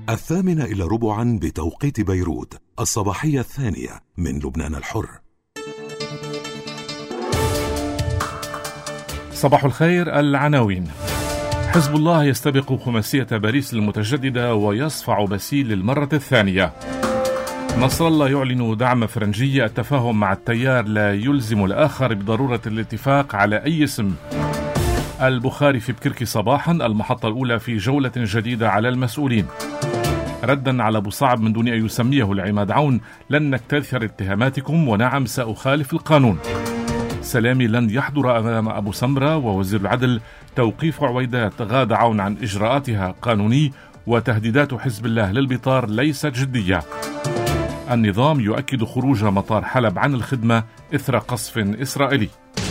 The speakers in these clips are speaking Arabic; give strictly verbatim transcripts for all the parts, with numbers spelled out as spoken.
الثامنة إلى ربعا بتوقيت بيروت، الصباحية الثانية من لبنان الحر. صباح الخير. العناوين: حزب الله يستبق خماسية باريس المتجددة ويصفع باسيل للمرة الثانية. نصر الله يعلن دعم فرنجي. التفاهم مع التيار لا يلزم الآخر بضرورة الاتفاق على أي اسم. البخاري في بكركي صباحا، المحطة الأولى في جولة جديدة على المسؤولين. ردا على أبو صعب من دون أن يسميه العماد عون: لن نكتثر اتهاماتكم ونعم سأخالف القانون. سلامي لن يحضر أمام أبو سمرة ووزير العدل. توقيف عويدات غاد عون عن إجراءاتها قانوني، وتهديدات حزب الله للبطار ليست جدية. النظام يؤكد خروج مطار حلب عن الخدمة إثر قصف إسرائيلي.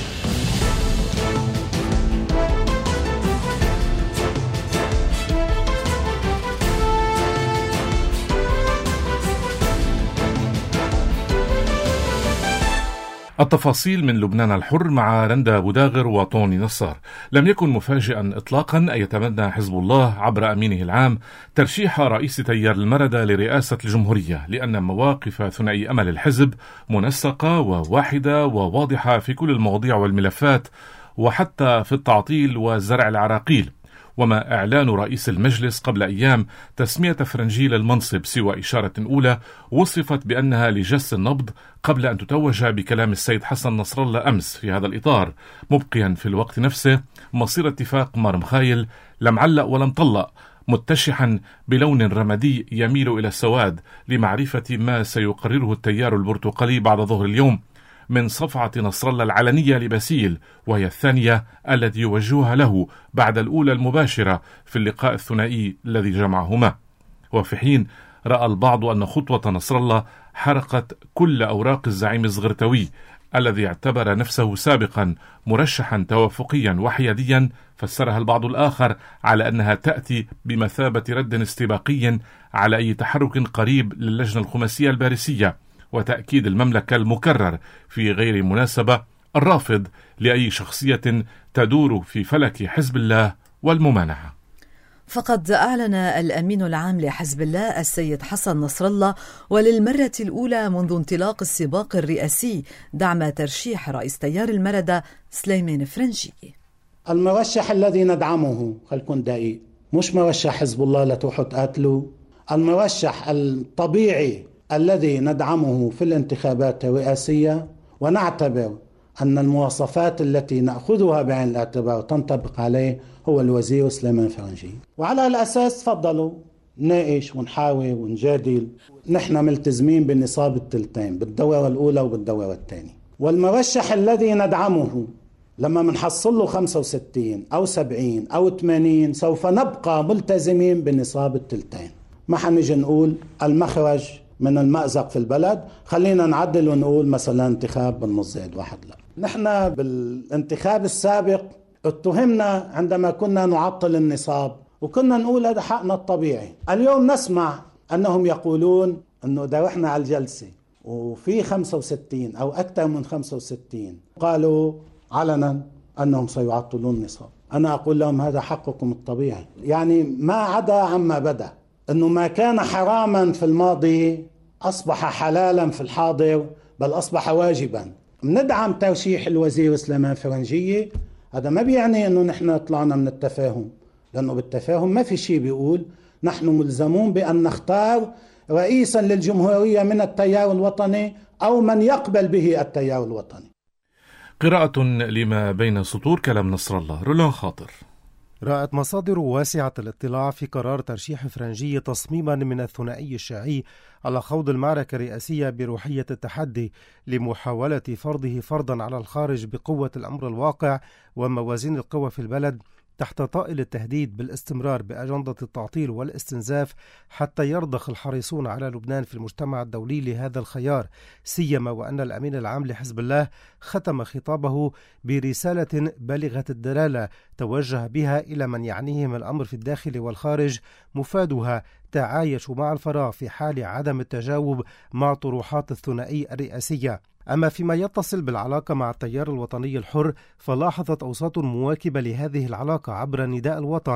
التفاصيل من لبنان الحر مع رندا بوداغر وطوني نصار. لم يكن مفاجئا إطلاقا أن يتمنى حزب الله عبر أمينه العام ترشيح رئيس تيار المردة لرئاسة الجمهورية، لأن مواقف ثنائي أمل الحزب منسقة وواحدة وواضحة في كل المواضيع والملفات، وحتى في التعطيل وزرع العراقيل. وما إعلان رئيس المجلس قبل أيام تسمية فرنجي للمنصب سوى إشارة أولى وصفت بأنها لجس النبض، قبل أن تتوج بكلام السيد حسن نصر الله أمس في هذا الإطار، مبقيا في الوقت نفسه مصير اتفاق مار مخايل لم علق ولم طلق، متشحا بلون رمادي يميل إلى السواد لمعرفة ما سيقرره التيار البرتقالي بعد ظهر اليوم من صفعة نصر الله العلنية لباسيل، وهي الثانية التي يوجهها له بعد الأولى المباشرة في اللقاء الثنائي الذي جمعهما. وفي حين رأى البعض أن خطوة نصر الله حرقت كل أوراق الزعيم الزغرتوي الذي اعتبر نفسه سابقا مرشحا توافقيا وحياديا، فسرها البعض الآخر على أنها تأتي بمثابة رد استباقي على أي تحرك قريب للجنة الخماسية الباريسية، وتأكيد المملكة المكرر في غير مناسبة الرافض لأي شخصية تدور في فلك حزب الله والممانعة. فقد أعلن الأمين العام لحزب الله السيد حسن نصر الله وللمرة الأولى منذ انطلاق السباق الرئاسي دعم ترشيح رئيس تيار المردة سليمان فرنجي. المرشح الذي ندعمه، خلكن دقيق، مش مرشح حزب الله لتروحوا تقاتلوا. المرشح الطبيعي الذي ندعمه في الانتخابات الرئاسية، ونعتبر أن المواصفات التي نأخذها بعين الاعتبار تنطبق عليه، هو الوزير سليمان فرنجي. وعلى الأساس تفضلوا نناقش ونحاور ونجادل. نحن ملتزمين بالنصاب التلتين، بالدورة الأولى وبالدورة الثانية. والمرشح الذي ندعمه لما منحصل له خمسة وستين أو سبعين أو ثمانين سوف نبقى ملتزمين بالنصاب التلتين. ما حنجي نقول المخرج من المأزق في البلد خلينا نعدل ونقول مثلا انتخاب بالنص زائد واحد. لا، نحن بالانتخاب السابق اتهمنا عندما كنا نعطل النصاب وكنا نقول هذا حقنا الطبيعي. اليوم نسمع أنهم يقولون أنه إذا رحنا على الجلسة وفي خمسة وستين أو أكثر من خمسة وستين قالوا علنا أنهم سيعطلون النصاب. أنا أقول لهم هذا حقكم الطبيعي، يعني ما عدا عما بدأ أنه ما كان حراما في الماضي أصبح حلالا في الحاضر، بل أصبح واجبا. ندعم ترشيح الوزير سليمان فرنجية، هذا ما بيعني أنه نحن طلعنا من التفاهم، لأنه بالتفاهم ما في شيء بيقول نحن ملزمون بأن نختار رئيسا للجمهورية من التيار الوطني أو من يقبل به التيار الوطني. قراءة لما بين سطور كلام نصر الله. رولان خاطر. رأت مصادر واسعة الاطلاع في قرار ترشيح فرنجي تصميما من الثنائي الشيعي على خوض المعركة الرئاسية بروحية التحدي لمحاولة فرضه فرضا على الخارج بقوة الأمر الواقع وموازين القوى في البلد، تحت طائل التهديد بالاستمرار بأجندة التعطيل والاستنزاف حتى يرضخ الحريصون على لبنان في المجتمع الدولي لهذا الخيار، سيما وأن الأمين العام لحزب الله ختم خطابه برسالة بالغة الدلالة توجه بها إلى من يعنيهم الأمر في الداخل والخارج، مفادها تعايشوا مع الفراغ في حال عدم التجاوب مع طروحات الثنائي الرئاسية. أما فيما يتصل بالعلاقة مع التيار الوطني الحر، فلاحظت أوساط مواكبة لهذه العلاقة عبر نداء الوطن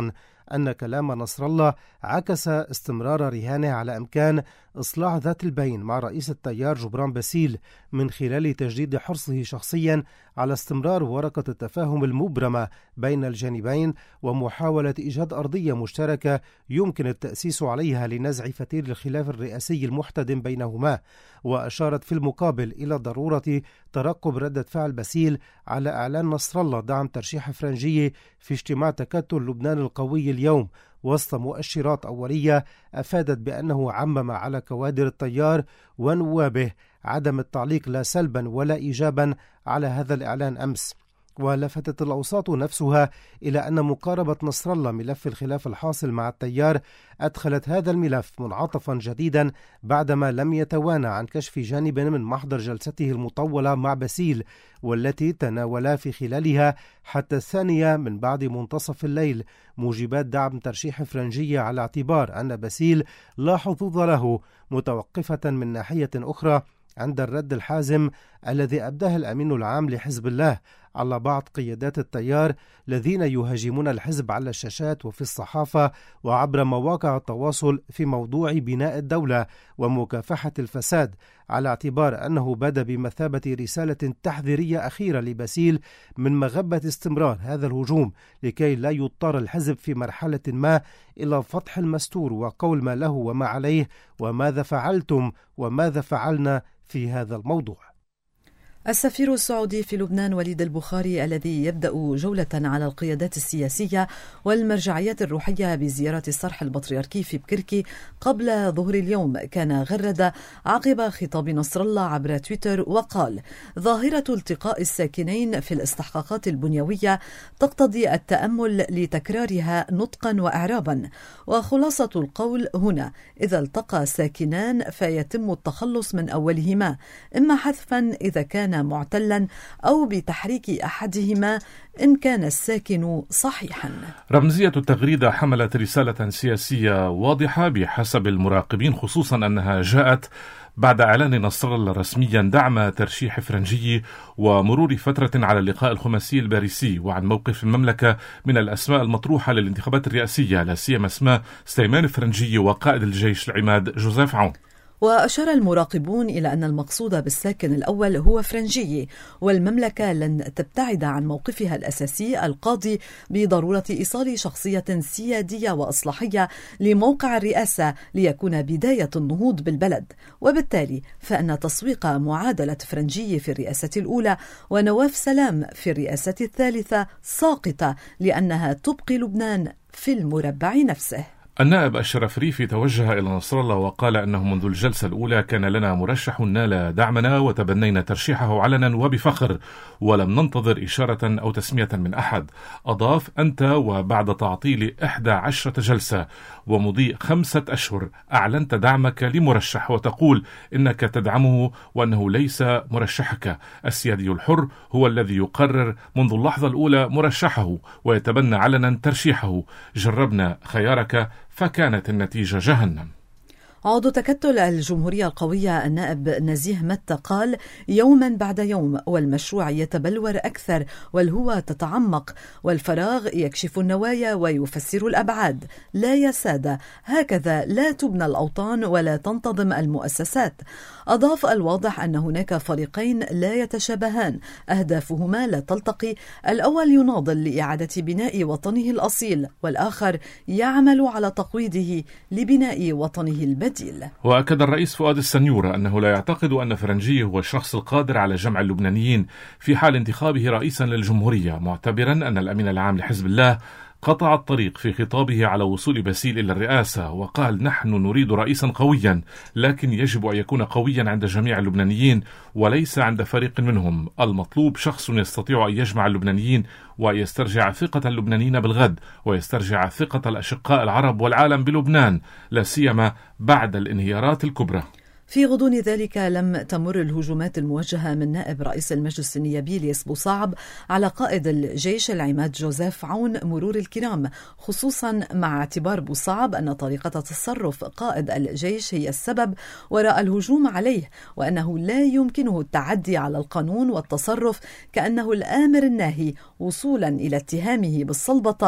أن كلام نصر الله عكس استمرار رهانه على إمكان إصلاح ذات البين مع رئيس التيار جبران باسيل من خلال تجديد حرصه شخصيا على استمرار ورقة التفاهم المبرمة بين الجانبين ومحاولة إيجاد أرضية مشتركة يمكن التأسيس عليها لنزع فتيل الخلاف الرئاسي المحتدم بينهما. وأشارت في المقابل إلى ضرورة ترقب ردة فعل باسيل على إعلان نصر الله دعم ترشيح فرنجية في اجتماع تكتل لبنان القوي اليوم، وسط مؤشرات أولية أفادت بأنه عمم على كوادر التيار ونوابه عدم التعليق لا سلبا ولا إيجابا على هذا الإعلان أمس. ولفتت الأوساط نفسها إلى أن مقاربة نصر الله ملف الخلاف الحاصل مع التيار أدخلت هذا الملف منعطفا جديدا بعدما لم يتوانى عن كشف جانب من محضر جلسته المطولة مع باسيل، والتي تناولا في خلالها حتى الثانية من بعد منتصف الليل موجبات دعم ترشيح فرنجية على اعتبار أن باسيل لا حظوظ له، متوقفة من ناحية أخرى عند الرد الحازم الذي أبداه الأمين العام لحزب الله على بعض قيادات التيار الذين يهاجمون الحزب على الشاشات وفي الصحافة وعبر مواقع التواصل في موضوع بناء الدولة ومكافحة الفساد، على اعتبار أنه بدا بمثابة رسالة تحذيرية أخيرة لباسيل من مغبة استمرار هذا الهجوم، لكي لا يضطر الحزب في مرحلة ما إلى فتح المستور وقول ما له وما عليه وماذا فعلتم وماذا فعلنا في هذا الموضوع. السفير السعودي في لبنان وليد البخاري الذي يبدأ جولة على القيادات السياسية والمرجعيات الروحية بزيارة الصرح البطريركي في بكركي قبل ظهر اليوم كان غرد عقب خطاب نصر الله عبر تويتر وقال: ظاهرة التقاء الساكنين في الاستحقاقات البنيوية تقتضي التأمل لتكرارها نطقا وإعرابا، وخلاصة القول هنا إذا التقى ساكنان فيتم التخلص من أولهما إما حذفا إذا كان معتلا أو بتحريك أحدهما إن كان الساكن صحيحا. رمزية التغريدة حملت رسالة سياسية واضحة بحسب المراقبين، خصوصا أنها جاءت بعد إعلان نصر الله رسميا دعم ترشيح فرنجي ومرور فترة على اللقاء الخماسي الباريسي، وعن موقف المملكة من الأسماء المطروحة للانتخابات الرئاسية، لا سيما اسماء سليمان فرنجي وقائد الجيش العماد جوزيف عون. وأشار المراقبون إلى أن المقصود بالساكن الأول هو فرنجي، والمملكة لن تبتعد عن موقفها الأساسي القاضي بضرورة إيصال شخصية سيادية وإصلاحية لموقع الرئاسة ليكون بداية النهوض بالبلد، وبالتالي فإن تسويق معادلة فرنجي في الرئاسة الأولى ونواف سلام في الرئاسة الثالثة ساقطة لأنها تبقي لبنان في المربع نفسه. النائب أشرف ريفي توجه إلى نصر الله وقال أنه منذ الجلسة الأولى كان لنا مرشح نال دعمنا وتبنينا ترشيحه علنا وبفخر ولم ننتظر إشارة أو تسمية من أحد. أضاف: أنت وبعد تعطيل إحدى عشرة جلسة ومضي خمسة أشهر أعلنت دعمك لمرشح وتقول إنك تدعمه وأنه ليس مرشحك. السيادي الحر هو الذي يقرر منذ اللحظة الأولى مرشحه ويتبنى علنا ترشيحه. جربنا خيارك فكانت النتيجة جهنم. عضو تكتل الجمهورية القوية النائب نزيه متى قال: يوما بعد يوم والمشروع يتبلور أكثر والهوى تتعمق والفراغ يكشف النوايا ويفسر الأبعاد. لا يا سادة، هكذا لا تبنى الأوطان ولا تنتظم المؤسسات. أضاف: الواضح أن هناك فريقين لا يتشابهان أهدافهما لا تلتقي، الأول يناضل لإعادة بناء وطنه الأصيل والآخر يعمل على تقويضه لبناء وطنه البديل. وأكد الرئيس فؤاد السنيورة أنه لا يعتقد أن فرنجي هو الشخص القادر على جمع اللبنانيين في حال انتخابه رئيسا للجمهورية، معتبرا أن الأمين العام لحزب الله قطع الطريق في خطابه على وصول باسيل إلى الرئاسة، وقال: نحن نريد رئيسا قويا، لكن يجب أن يكون قويا عند جميع اللبنانيين وليس عند فريق منهم. المطلوب شخص يستطيع أن يجمع اللبنانيين ويسترجع ثقة اللبنانيين بالغد ويسترجع ثقة الأشقاء العرب والعالم بلبنان، لا سيما بعد الانهيارات الكبرى. في غضون ذلك لم تمر الهجومات الموجهة من نائب رئيس المجلس النيابي ليس بوصعب على قائد الجيش العماد جوزيف عون مرور الكرام، خصوصا مع اعتبار بوصعب أن طريقة تصرف قائد الجيش هي السبب وراء الهجوم عليه، وأنه لا يمكنه التعدي على القانون والتصرف كأنه الآمر الناهي وصولا إلى اتهامه بالصلبطة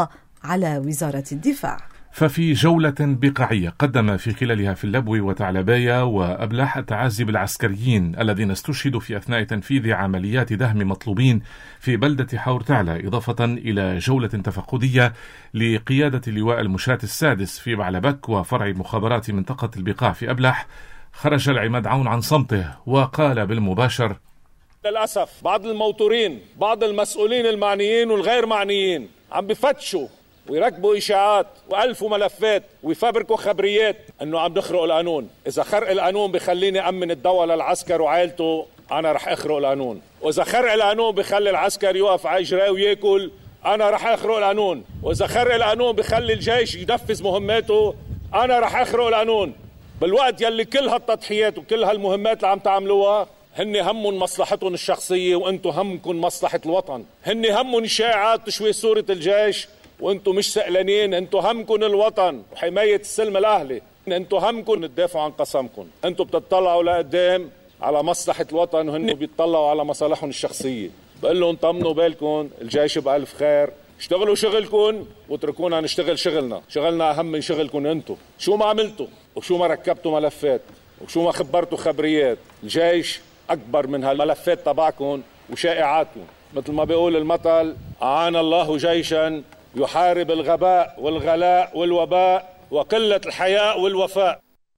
على وزارة الدفاع. ففي جولة بقاعية قدم في خلالها في اللبو وتعلبايا وأبلح التعازي بالعسكريين الذين استشهدوا في أثناء تنفيذ عمليات دهم مطلوبين في بلدة حور تعلى، إضافة إلى جولة تفقدية لقيادة لواء المشاة السادس في بعلبك وفرع مخابرات منطقة البقاع في أبلح. خرج العماد عون عن صمته وقال بالمباشر: للأسف بعض الموتورين، بعض المسؤولين المعنيين والغير معنيين عم بفتشوا ويركبوا إشاعات وألفوا ملفات ويفبركوا خبريات أنه عم نخرق القانون. إذا خرق القانون بخليني أمن الدواء للعسكر وعائلته، أنا رح أخرق القانون. وإذا خرق القانون بخلي العسكر يوقف على إجراه ويأكل، أنا رح أخرق القانون. وإذا خرق القانون بخلي الجيش ينفذ مهماته، أنا رح أخرق القانون. بالوقت يلي كل هالتضحيات وكل هالمهمات اللي عم تعملوها هن همهم مصلحتهم الشخصية وأنتم همكم مصلحة الوطن. هن همهم شائعات تشويه صورة الجيش وأنتم مش سألانين. أنتم همكم الوطن وحماية السلم الأهلي. أنتم همكم تدافعوا عن قسمكم. أنتم بتطلعوا لقدام على مصلحة الوطن وهن بيطلعوا على مصالحهم الشخصية. بقول لهم طمنوا بالكم، الجيش بألف خير، اشتغلوا شغلكم واتركونا نشتغل شغلنا. شغلنا أهم من شغلكم أنتم. شو ما عملتوا وشو ما ركبتوا ملفات وشو ما خبرتوا خبريات، الجيش أكبر من هالملفات تبعكم وشائعاتكم. مثل ما بيقول المثل: أعان الله جيشا يحارب الغباء والغلاء والوباء وقلة الحياء والوفاء.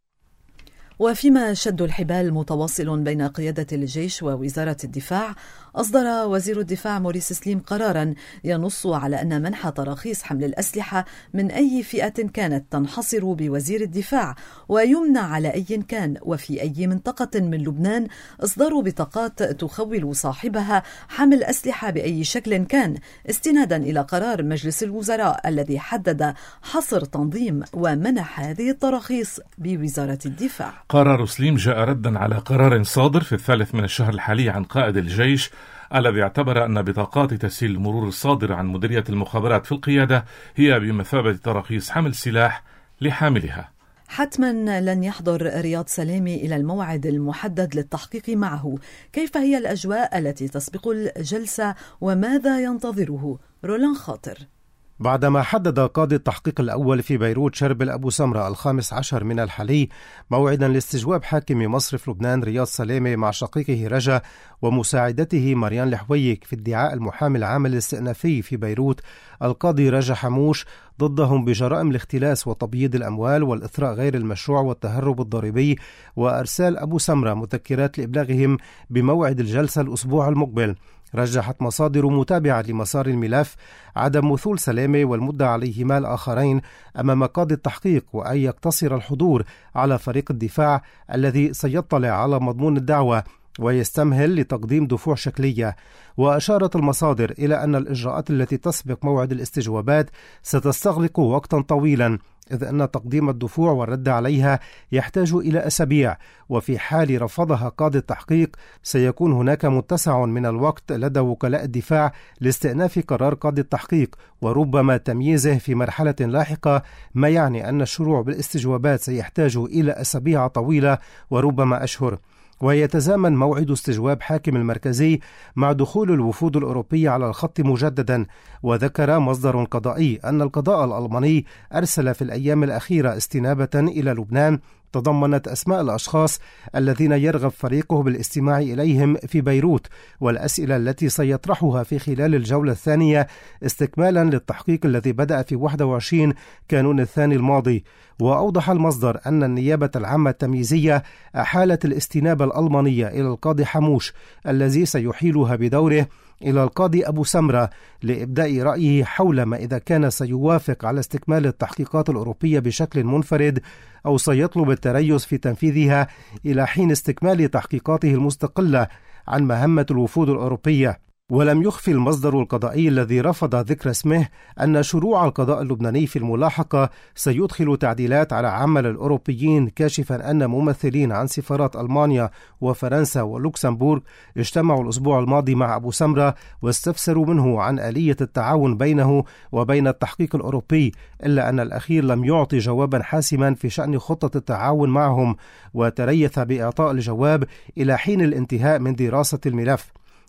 وفيما شد الحبال متواصل بين قيادة الجيش ووزارة الدفاع، أصدر وزير الدفاع موريس سليم قراراً ينص على أن منح تراخيص حمل الأسلحة من أي فئة كانت تنحصر بوزير الدفاع، ويمنع على أي كان وفي أي منطقة من لبنان إصدار بطاقات تخول صاحبها حمل أسلحة بأي شكل كان، استناداً إلى قرار مجلس الوزراء الذي حدد حصر تنظيم ومنح هذه التراخيص بوزارة الدفاع. قرار سليم جاء ردا على قرار صادر في الثالث من الشهر الحالي عن قائد الجيش الذي اعتبر أن بطاقات تسهيل المرور الصادرة عن مديرية المخابرات في القيادة هي بمثابة تراخيص حمل سلاح لحاملها. حتما لن يحضر رياض سلامي إلى الموعد المحدد للتحقيق معه. كيف هي الأجواء التي تسبق الجلسة وماذا ينتظره؟ رولان خاطر. بعدما حدد قاضي التحقيق الأول في بيروت شربل أبو سمرة الخامس عشر من الحالي موعدا لاستجواب حاكم مصرف لبنان رياض سلامي مع شقيقه رجا ومساعدته مريان الحويك في ادعاء المحامي العام الاستئنافي في بيروت القاضي رجا حموش ضدهم بجرائم الاختلاس وتبييض الأموال والإثراء غير المشروع والتهرب الضريبي، وأرسال أبو سمرة مذكرات لإبلاغهم بموعد الجلسة الأسبوع المقبل. رجحت مصادر متابعة لمسار الملف عدم مثول سلامة والمدعى عليهما الآخرين أمام قاضي التحقيق، وأن يقتصر الحضور على فريق الدفاع الذي سيطلع على مضمون الدعوة ويستمهل لتقديم دفوع شكلية. وأشارت المصادر إلى أن الإجراءات التي تسبق موعد الاستجوابات ستستغرق وقتا طويلا، إذ أن تقديم الدفوع والرد عليها يحتاج إلى أسابيع، وفي حال رفضها قاضي التحقيق سيكون هناك متسع من الوقت لدى وكلاء الدفاع لاستئناف قرار قاضي التحقيق وربما تمييزه في مرحلة لاحقة، ما يعني أن الشروع بالاستجوابات سيحتاج إلى أسابيع طويلة وربما أشهر. ويتزامن موعد استجواب حاكم المركزي مع دخول الوفود الأوروبية على الخط مجددا. وذكر مصدر قضائي أن القضاء الألماني أرسل في الأيام الأخيرة استنابة إلى لبنان تضمنت أسماء الأشخاص الذين يرغب فريقه بالاستماع إليهم في بيروت، والأسئلة التي سيطرحها في خلال الجولة الثانية استكمالا للتحقيق الذي بدأ في واحد وعشرين كانون الثاني الماضي. وأوضح المصدر أن النيابة العامة التمييزية أحالت الاستنابة الألمانية إلى القاضي حموش الذي سيحيلها بدوره إلى القاضي أبو سمرة لإبداء رأيه حول ما إذا كان سيوافق على استكمال التحقيقات الأوروبية بشكل منفرد أو سيطلب التريث في تنفيذها إلى حين استكمال تحقيقاته المستقلة عن مهمة الوفود الأوروبية. ولم يخفي المصدر القضائي الذي رفض ذكر اسمه أن شروع القضاء اللبناني في الملاحقة سيدخل تعديلات على عمل الأوروبيين، كاشفا أن ممثلين عن سفارات ألمانيا وفرنسا ولوكسمبورغ اجتمعوا الأسبوع الماضي مع أبو سمرة واستفسروا منه عن آلية التعاون بينه وبين التحقيق الأوروبي، إلا أن الأخير لم يعطي جوابا حاسما في شأن خطة التعاون معهم، وتريث بإعطاء الجواب إلى حين الانتهاء من دراسة الملف.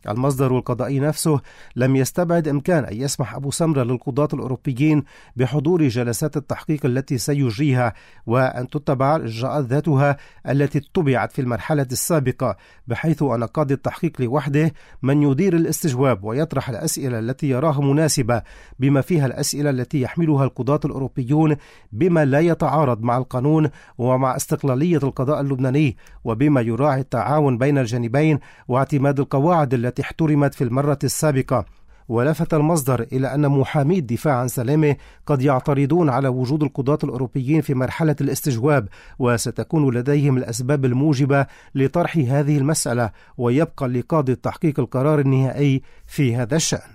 المصدر القضائي نفسه لم يستبعد إمكان أن يسمح أبو سمرة للقضاة الأوروبيين بحضور جلسات التحقيق التي سيجريها، وأن تتبع الإجراءات ذاتها التي اتبعت في المرحلة السابقة، بحيث أن قاضي التحقيق لوحده من يدير الاستجواب ويطرح الأسئلة التي يراها مناسبة، بما فيها الأسئلة التي يحملها القضاة الأوروبيون، بما لا يتعارض مع القانون ومع استقلالية القضاء اللبناني، وبما يراعي التعاون بين الجانبين واعتماد القواعد التي احترمت في المرة السابقة. ولفت المصدر إلى أن محامي الدفاع عن سلامة قد يعترضون على وجود القضاة الأوروبيين في مرحلة الاستجواب، وستكون لديهم الأسباب الموجبة لطرح هذه المسألة، ويبقى لقاضي التحقيق القرار النهائي في هذا الشأن.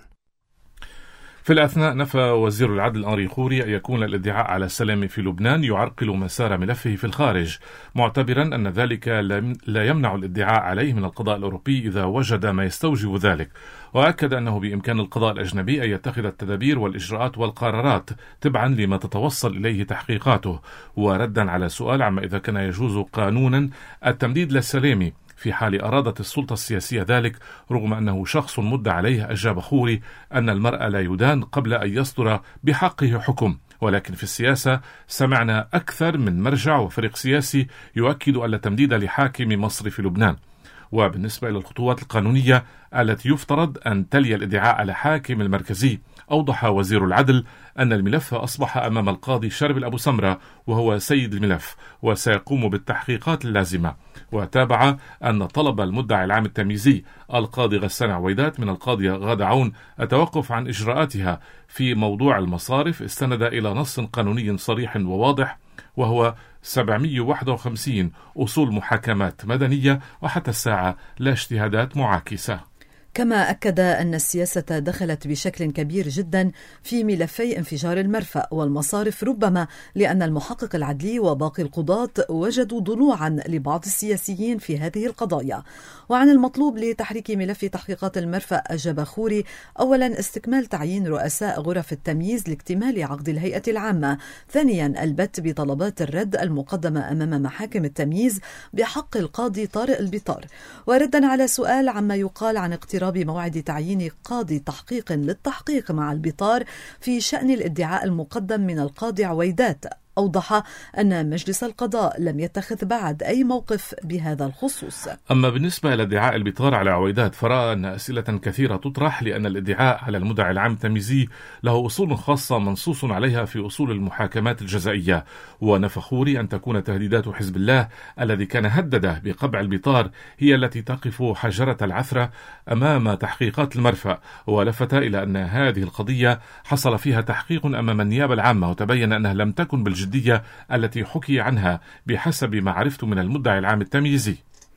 في الأثناء نفى وزير العدل أنري خوري أن يكون الادعاء على السلام في لبنان يعرقل مسار ملفه في الخارج، معتبرا أن ذلك لا يمنع الادعاء عليه من القضاء الأوروبي إذا وجد ما يستوجب ذلك، وأكد أنه بإمكان القضاء الأجنبي أن يتخذ التدابير والإجراءات والقرارات تبعا لما تتوصل إليه تحقيقاته. وردا على سؤال عما إذا كان يجوز قانونا التمديد للسلام في حال أرادت السلطة السياسية ذلك رغم أنه شخص مدعى عليه، أجاب خوري أن المرء لا يدان قبل أن يصدر بحقه حكم، ولكن في السياسة سمعنا أكثر من مرجع وفريق سياسي يؤكد أن لا تمديد لحاكم مصر في لبنان. وبالنسبة إلى الخطوات القانونية التي يفترض أن تلي الادعاء على حاكم المركزي، أوضح وزير العدل أن الملف أصبح أمام القاضي شربل أبو سمرة وهو سيد الملف وسيقوم بالتحقيقات اللازمة. وتابع أن طلب المدعي العام التمييزي القاضي غسان عويدات من القاضية غادة عون التوقف عن إجراءاتها في موضوع المصارف استند إلى نص قانوني صريح وواضح، وهو سبعمئة وواحد وخمسين أصول محاكمات مدنية، وحتى الساعة لا اجتهادات معاكسة. كما أكد أن السياسة دخلت بشكل كبير جدا في ملفي انفجار المرفأ والمصارف، ربما لأن المحقق العدلي وباقي القضاة وجدوا ضلوعا لبعض السياسيين في هذه القضايا. وعن المطلوب لتحريك ملف تحقيقات المرفأ أجاب خوري: أولا استكمال تعيين رؤساء غرف التمييز لاكتمال عقد الهيئة العامة، ثانيا البت بطلبات الرد المقدمة أمام محاكم التمييز بحق القاضي طارق البطار. وردا على سؤال عما يقال عن اقتراض بموعد تعيين قاضي تحقيق للتحقيق مع البطار في شأن الادعاء المقدم من القاضي عويدات، أوضح أن مجلس القضاء لم يتخذ بعد أي موقف بهذا الخصوص. أما بالنسبة إلى ادعاء البطار على عويدات فرأى أن أسئلة كثيرة تطرح، لأن الادعاء على المدعي العام التمييزي له أصول خاصة منصوص عليها في أصول المحاكمات الجزائية. ونفى خوري أن تكون تهديدات حزب الله الذي كان هدد بقبع البطار هي التي تقف حجرة العثرة أمام تحقيقات المرفأ، ولفت إلى أن هذه القضية حصل فيها تحقيق أمام النيابة العامة، وتبين أنها لم تكن بالجدية الجدية التي حكي عنها بحسب ما عرفت من المدعي العام التمييزي.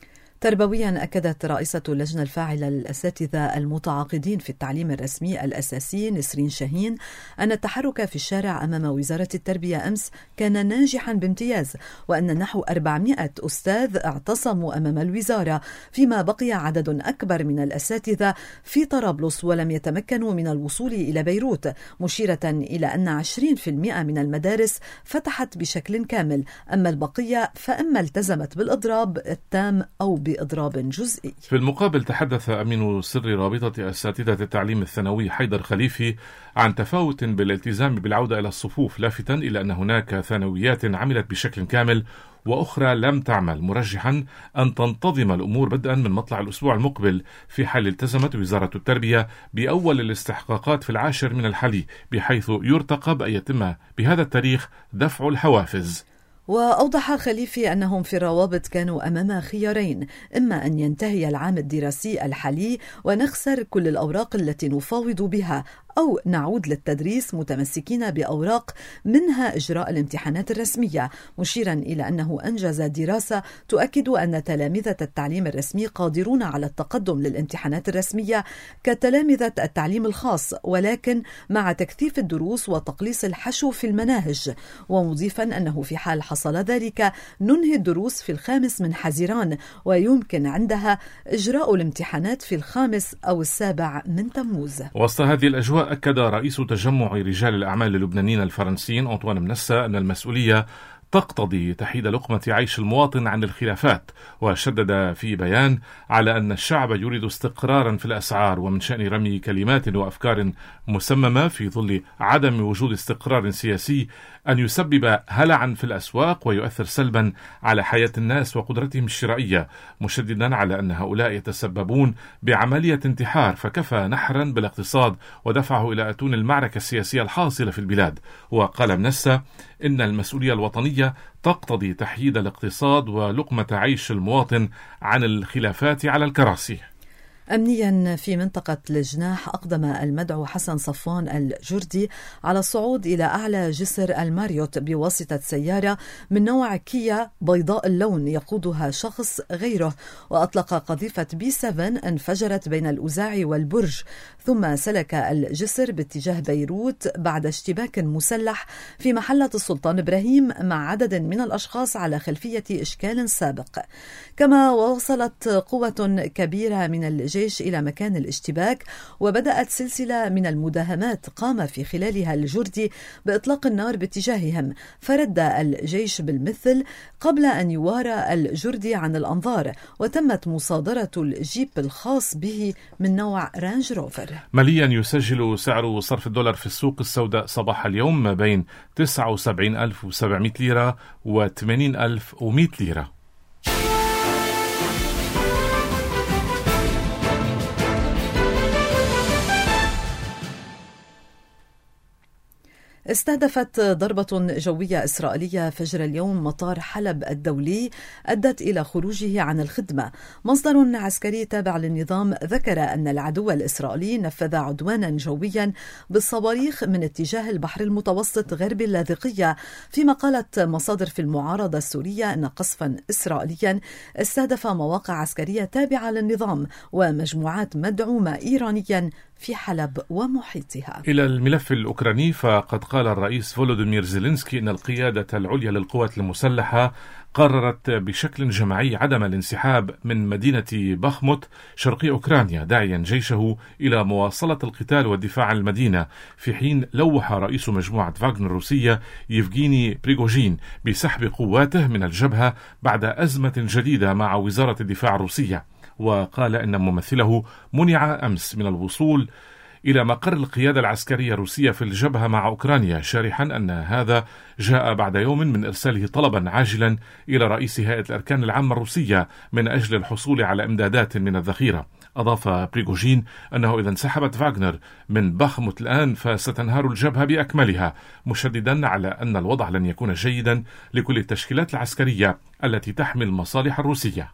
تربويا أكدت رئيسة اللجنة الفاعلة للأساتذة المتعاقدين في التعليم الرسمي الأساسي نسرين شاهين أن التحرك في الشارع أمام وزارة التربية أمس كان ناجحا بامتياز، وأن نحو أربعمائة أستاذ اعتصموا أمام الوزارة، فيما بقي عدد أكبر من الأساتذة في طرابلس ولم يتمكنوا من الوصول إلى بيروت، مشيرة إلى أن عشرين بالمئة من المدارس فتحت بشكل كامل، أما البقية فإما التزمت بالإضراب التام أو بإضراب جزئي. في المقابل تحدث أمين سر رابطة أساتذة التعليم الثانوي حيدر خليفي عن تفاوت بالالتزام بالعودة إلى الصفوف، لافتا إلى أن هناك ثانويات عملت بشكل كامل وأخرى لم تعمل، مرجحا أن تنتظم الأمور بدءا من مطلع الأسبوع المقبل في حال التزمت وزارة التربية بأول الاستحقاقات في العاشر من الحلي، بحيث يرتقب أن يتم بهذا التاريخ دفع الحوافز. وأوضح خليفي أنهم في الروابط كانوا أمام خيارين: إما أن ينتهي العام الدراسي الحالي ونخسر كل الأوراق التي نفاوض بها، أو نعود للتدريس متمسكين بأوراق منها إجراء الامتحانات الرسمية، مشيرا إلى أنه أنجز دراسة تؤكد أن تلامذة التعليم الرسمي قادرون على التقدم للامتحانات الرسمية كتلامذة التعليم الخاص، ولكن مع تكثيف الدروس وتقليص الحشو في المناهج، ومضيفا أنه في حال حصل ذلك ننهي الدروس في الخامس من حزيران، ويمكن عندها إجراء الامتحانات في الخامس أو السابع من تموز. وسط هذه الأجواء أكد رئيس تجمع رجال الأعمال اللبنانيين الفرنسيين أنطوان منسا أن المسؤولية تقتضي تحييد لقمة عيش المواطن عن الخلافات، وشدد في بيان على أن الشعب يريد استقرارا في الأسعار، ومن شأن رمي كلمات وأفكار مسممة في ظل عدم وجود استقرار سياسي أن يسبب هلعا في الأسواق ويؤثر سلبا على حياة الناس وقدرتهم الشرائية، مشددا على أن هؤلاء يتسببون بعملية انتحار فكفى نحرا بالاقتصاد ودفعه إلى أتون المعركة السياسية الحاصلة في البلاد. وقال منسة إن المسؤولية الوطنية تقتضي تحييد الاقتصاد ولقمة عيش المواطن عن الخلافات على الكراسي. أمنيا في منطقة الجناح أقدم المدعو حسن صفوان الجردي على الصعود إلى أعلى جسر الماريوت بواسطة سيارة من نوع كيا بيضاء اللون يقودها شخص غيره، وأطلق قذيفة بي سبعة انفجرت بين الأوزاعي والبرج، ثم سلك الجسر باتجاه بيروت بعد اشتباك مسلح في محلة السلطان إبراهيم مع عدد من الأشخاص على خلفية إشكال سابق. كما وصلت قوة كبيرة من الجيش إلى مكان الاشتباك، وبدأت سلسلة من المداهمات قام في خلالها الجردي بإطلاق النار باتجاههم، فرد الجيش بالمثل قبل أن يوارى الجردي عن الأنظار، وتمت مصادرة الجيب الخاص به من نوع رانج روفر. ماليا يسجل سعر صرف الدولار في السوق السوداء صباح اليوم ما بين تسعة وسبعين ألف وسبعمائة ليرة و ثمانين ألف ومائة ليرة. استهدفت ضربة جوية إسرائيلية فجر اليوم مطار حلب الدولي أدت إلى خروجه عن الخدمة. مصدر عسكري تابع للنظام ذكر أن العدو الإسرائيلي نفذ عدوانا جويا بالصواريخ من اتجاه البحر المتوسط غرب اللاذقية، فيما قالت مصادر في المعارضة السورية أن قصفا إسرائيليا استهدف مواقع عسكرية تابعة للنظام ومجموعات مدعومة إيرانيا في حلب ومحيطها. إلى الملف الأوكراني، فقد قال الرئيس فولوديمير زيلينسكي أن القيادة العليا للقوات المسلحة قررت بشكل جماعي عدم الانسحاب من مدينة باخموت شرقي أوكرانيا، داعيا جيشه إلى مواصلة القتال والدفاع عن المدينة، في حين لوح رئيس مجموعة فاغنر الروسية يفغيني بريغوجين بسحب قواته من الجبهة بعد أزمة جديدة مع وزارة الدفاع الروسية. وقال إن ممثله منع أمس من الوصول إلى مقر القيادة العسكرية الروسية في الجبهة مع أوكرانيا، شارحا أن هذا جاء بعد يوم من إرساله طلبا عاجلا إلى رئيس هيئة الأركان العامة الروسية من أجل الحصول على إمدادات من الذخيرة. أضاف بريغوجين أنه إذا انسحبت فاغنر من باخموت الآن فستنهار الجبهة بأكملها، مشددا على أن الوضع لن يكون جيدا لكل التشكيلات العسكرية التي تحمي المصالح الروسية.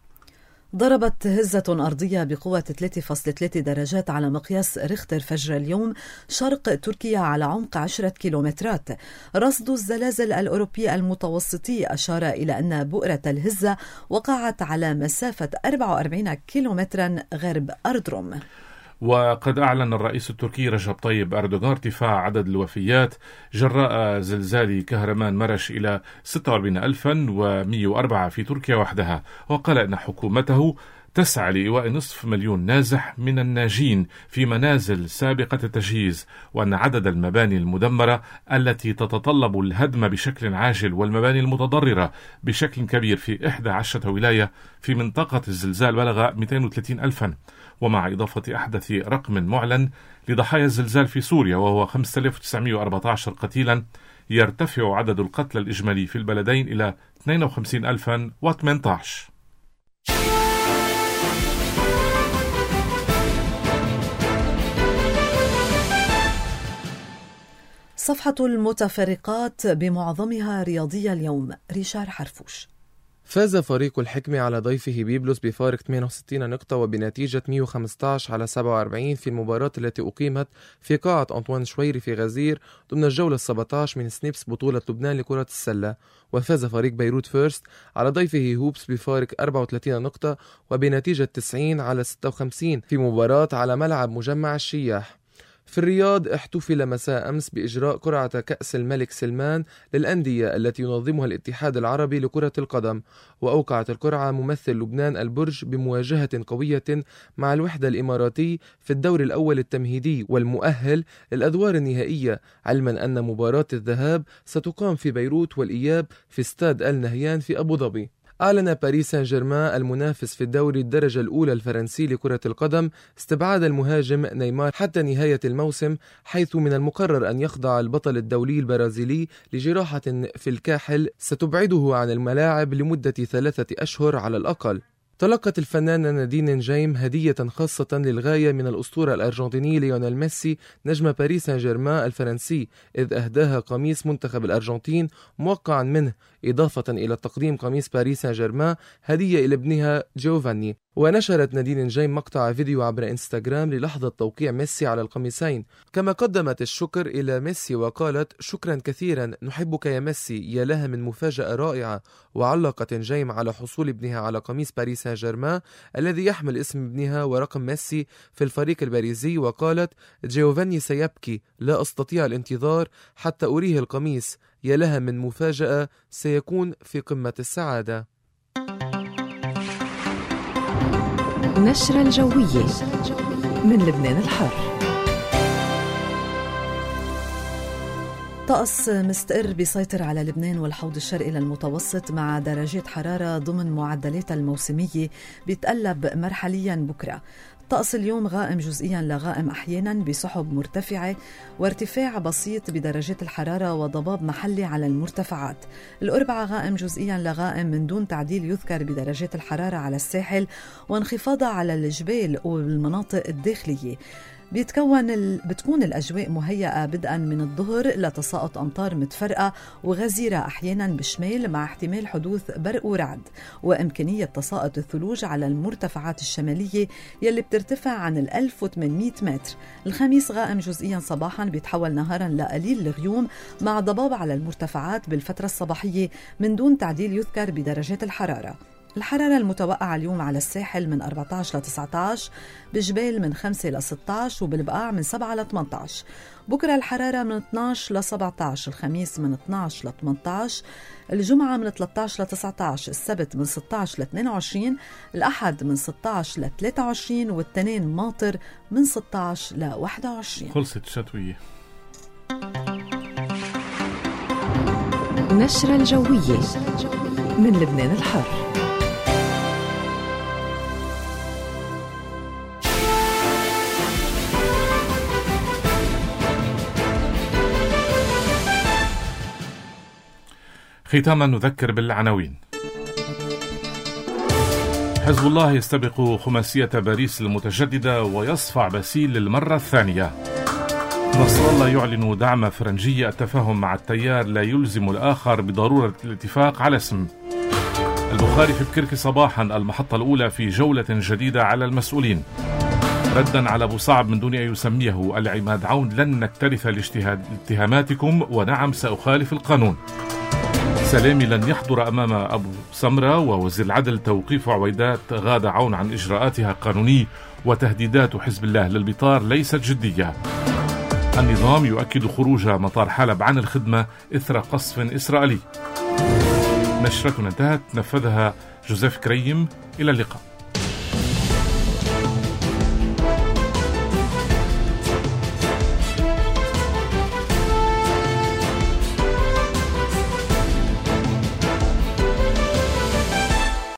ضربت هزة أرضية بقوة ثلاثة فاصلة ثلاثة درجات على مقياس ريختر فجر اليوم شرق تركيا على عمق عشرة كيلومترات. رصد الزلازل الأوروبي المتوسطي أشار إلى أن بؤرة الهزة وقعت على مسافة أربعة وأربعين كيلومترا غرب أردروم. وقد أعلن الرئيس التركي رجب طيب أردوغان ارتفاع عدد الوفيات جراء زلزال كهرمان مرش إلى ستة وأربعين ألفا ومئة وأربعة في تركيا وحدها، وقال إن حكومته تسعى لإيواء نصف مليون نازح من الناجين في منازل سابقة التجهيز، وأن عدد المباني المدمرة التي تتطلب الهدم بشكل عاجل والمباني المتضررة بشكل كبير في إحدى عشرة ولاية في منطقة الزلزال بلغ مئتين وثلاثين ألفا، ومع إضافة أحدث رقم معلن لضحايا الزلزال في سوريا وهو خمسة آلاف وتسعمئة وأربعة عشر قتيلا، يرتفع عدد القتلى الإجمالي في البلدين إلى اثنين وخمسين ألفا وثمانية عشر. صفحة المتفرقات بمعظمها رياضية اليوم. ريشار حرفوش. فاز فريق الحكمة على ضيفه بيبلس بفارق ثمانية وستين نقطة وبنتيجة مئة وخمسة عشر على سبعة وأربعين في المباراة التي أقيمت في قاعة أنطوان شويري في غزير ضمن الجولة السابعة عشر من سنيبس بطولة لبنان لكرة السلة. وفاز فريق بيروت فيرست على ضيفه هوبس بفارق أربعة وثلاثين نقطة وبنتيجة تسعين على ستة وخمسين في مباراة على ملعب مجمع الشياح. في الرياض احتفل مساء أمس بإجراء قرعة كأس الملك سلمان للأندية التي ينظمها الاتحاد العربي لكرة القدم، وأوقعت القرعة ممثل لبنان البرج بمواجهة قوية مع الوحدة الإماراتي في الدور الأول التمهيدي والمؤهل للأدوار النهائية، علما أن مباراة الذهاب ستقام في بيروت والإياب في استاد آل نهيان في أبو ظبي. أعلن باريس سان جيرمان المنافس في الدوري الدرجة الأولى الفرنسي لكرة القدم استبعاد المهاجم نيمار حتى نهاية الموسم، حيث من المقرر أن يخضع البطل الدولي البرازيلي لجراحة في الكاحل ستبعده عن الملاعب لمدة ثلاثة أشهر على الأقل. تلقت الفنانة نادين نجيم هدية خاصة للغاية من الأسطورة الأرجنتيني ليونيل ميسي نجم باريس سان جيرمان الفرنسي، إذ أهداها قميص منتخب الأرجنتين موقعا منه، إضافة إلى تقديم قميص باريس سان جيرمان هدية إلى ابنها جوفاني. ونشرت نادين نجيم مقطع فيديو عبر إنستغرام للحظة توقيع ميسي على القميصين، كما قدمت الشكر إلى ميسي وقالت: شكرا كثيرا، نحبك يا ميسي، يا لها من مفاجأة رائعة. وعلقت نجيم على حصول ابنها على قميص باريس سان جيرمان الذي يحمل اسم ابنها ورقم ميسي في الفريق الباريزي، وقالت: جيوفاني سيبكي، لا أستطيع الانتظار حتى أريه القميص، يا لها من مفاجأة سيكون في قمة السعادة. نشرة الجوية من لبنان الحر. طقس مستقر بيسيطر على لبنان والحوض الشرقي للمتوسط مع درجات حرارة ضمن معدلات الموسمية بيتقلب مرحليا بكرة. طقس اليوم غائم جزئيا لغائم أحيانا بسحب مرتفعة وارتفاع بسيط بدرجات الحرارة وضباب محلي على المرتفعات. الأربعاء غائم جزئيا لغائم من دون تعديل يذكر بدرجات الحرارة على الساحل وانخفاضها على الجبال والمناطق الداخلية. بيتكون ال... بتكون الأجواء مهيئة بدءا من الظهر لتساقط أمطار متفرقة وغزيرة أحيانا بالشمال مع احتمال حدوث برق ورعد وإمكانية تساقط الثلوج على المرتفعات الشمالية يلي بترتفع عن ال ألف وثمانمئة متر. الخميس غائم جزئيا صباحا بيتحول نهارا لقليل الغيوم مع ضباب على المرتفعات بالفترة الصباحية من دون تعديل يذكر بدرجات الحرارة. الحرارة المتوقعة اليوم على الساحل من أربعة عشر ل تسعة عشر، بجبال من خمسة ل ستة عشر، وبالبقاع من سبعة ل ثمانية عشر. بكرة الحرارة من اثني عشر ل سبعة عشر، الخميس من اثني عشر ل ثمانية عشر، الجمعة من ثلاثة عشر ل تسعة عشر، السبت من ستة عشر ل اثنين وعشرين، الأحد من ستة عشر ل ثلاثة وعشرين، والتنين ماطر من ستة عشر ل واحد وعشرين. خلصت الشتوية. نشرة الجوية من لبنان الحر. ختاما نذكر بالعناوين. حزب الله يستبق خماسية باريس المتجددة ويصفع باسيل للمرة الثانية. نصر الله يعلن دعم فرنجية التفاهم مع التيار لا يلزم الآخر بضرورة الاتفاق على اسم. البخاري في بكركي صباحا المحطة الأولى في جولة جديدة على المسؤولين. ردا على أبو صعب من دون أن يسميه العماد عون: لن نكترث لاتهاماتكم ونعم سأخالف القانون. سلامي لن يحضر أمام أبو سمرة ووزير العدل توقيف عويدات غادة عون عن إجراءاتها قانوني، وتهديدات حزب الله للبطار ليست جدية. النظام يؤكد خروج مطار حلب عن الخدمة إثر قصف إسرائيلي. نشرتنا انتهت، نفذها جوزيف كريم. إلى اللقاء.